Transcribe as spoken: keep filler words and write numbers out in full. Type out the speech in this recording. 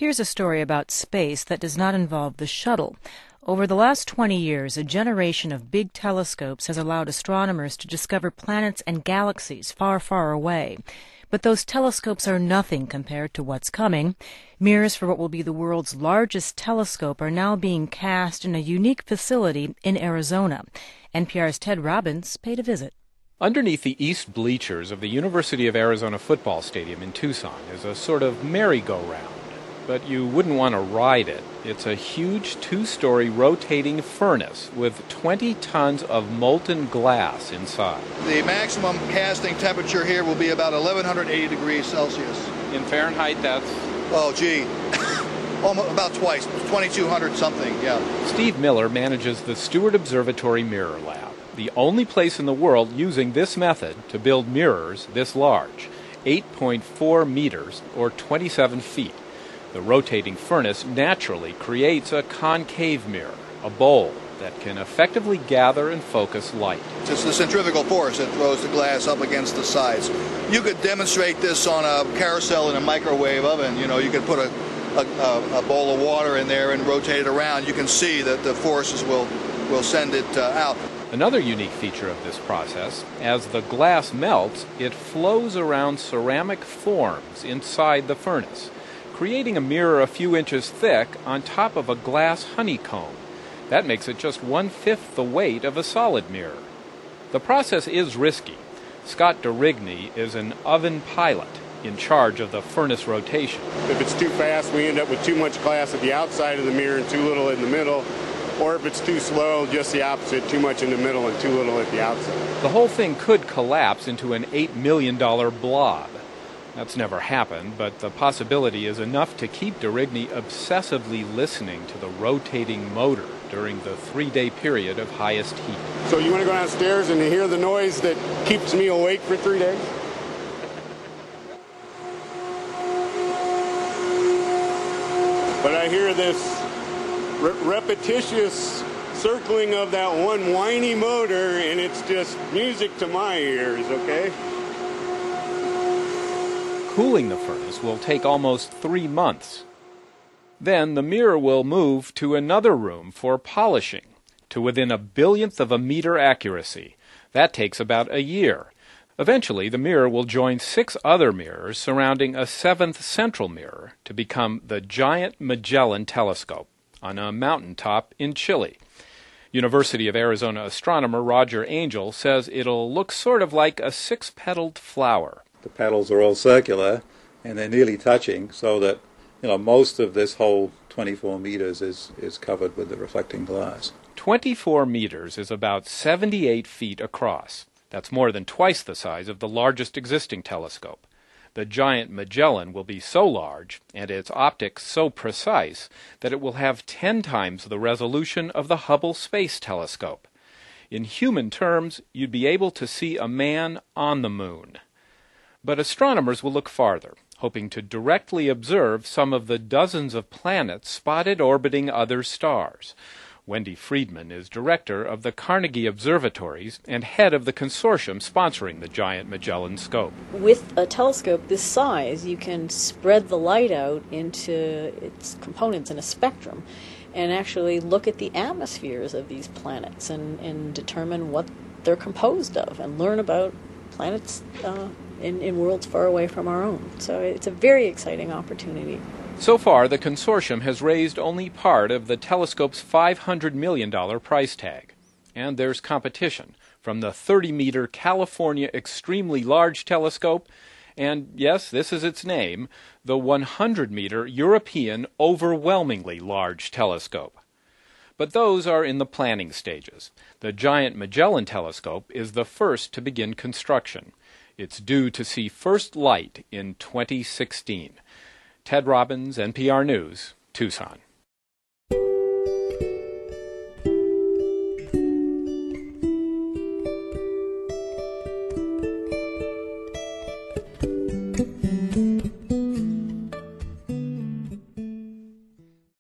Here's a story about space that does not involve the shuttle. Over the last twenty years, a generation of big telescopes has allowed astronomers to discover planets and galaxies far, far away. But those telescopes are nothing compared to what's coming. Mirrors for what will be the world's largest telescope are now being cast in a unique facility in Arizona. N P R's Ted Robbins paid a visit. Underneath the east bleachers of the University of Arizona football stadium in Tucson is a sort of merry-go-round. But you wouldn't want to ride it. It's a huge two-story rotating furnace with twenty tons of molten glass inside. The maximum casting temperature here will be about eleven eighty degrees Celsius. In Fahrenheit, that's... Oh, gee. Almost, about twice, twenty-two hundred something, yeah. Steve Miller manages the Stewart Observatory Mirror Lab, the only place in the world using this method to build mirrors this large, eight point four meters or twenty-seven feet. The rotating furnace naturally creates a concave mirror, a bowl that can effectively gather and focus light. It's the centrifugal force that throws the glass up against the sides. You could demonstrate this on a carousel in a microwave oven. You know, you could put a, a, a bowl of water in there and rotate it around. You can see that the forces will, will send it uh, out. Another unique feature of this process, as the glass melts, it flows around ceramic forms inside the furnace, creating a mirror a few inches thick on top of a glass honeycomb. That makes it just one-fifth the weight of a solid mirror. The process is risky. Scott DeRigny is an oven pilot in charge of the furnace rotation. If it's too fast, we end up with too much glass at the outside of the mirror and too little in the middle. Or if it's too slow, just the opposite, too much in the middle and too little at the outside. The whole thing could collapse into an eight million dollars blob. That's never happened, but the possibility is enough to keep DeRigny obsessively listening to the rotating motor during the three-day period of highest heat. So you want to go downstairs and hear the noise that keeps me awake for three days? But I hear this re- repetitious circling of that one whiny motor, and it's just music to my ears, okay? Cooling the furnace will take almost three months. Then the mirror will move to another room for polishing, to within a billionth of a meter accuracy. That takes about a year. Eventually, the mirror will join six other mirrors surrounding a seventh central mirror to become the Giant Magellan Telescope on a mountaintop in Chile. University of Arizona astronomer Roger Angel says it'll look sort of like a six-petaled flower. The petals are all circular, and they're nearly touching, so that you know most of this whole twenty-four meters is, is covered with the reflecting glass. twenty-four meters is about seventy-eight feet across. That's more than twice the size of the largest existing telescope. The Giant Magellan will be so large, and its optics so precise, that it will have ten times the resolution of the Hubble Space Telescope. In human terms, you'd be able to see a man on the moon. But astronomers will look farther, hoping to directly observe some of the dozens of planets spotted orbiting other stars. Wendy Friedman is director of the Carnegie Observatories and head of the consortium sponsoring the Giant Magellan Scope. With a telescope this size, you can spread the light out into its components in a spectrum and actually look at the atmospheres of these planets and, and determine what they're composed of and learn about planets uh, In, in worlds far away from our own. So it's a very exciting opportunity. So far, the consortium has raised only part of the telescope's five hundred million dollars price tag. And there's competition from the thirty-meter California Extremely Large Telescope and, yes, this is its name, the one hundred meter European Overwhelmingly Large Telescope. But those are in the planning stages. The Giant Magellan Telescope is the first to begin construction. It's due to see first light in twenty sixteen. Ted Robbins, N P R News, Tucson.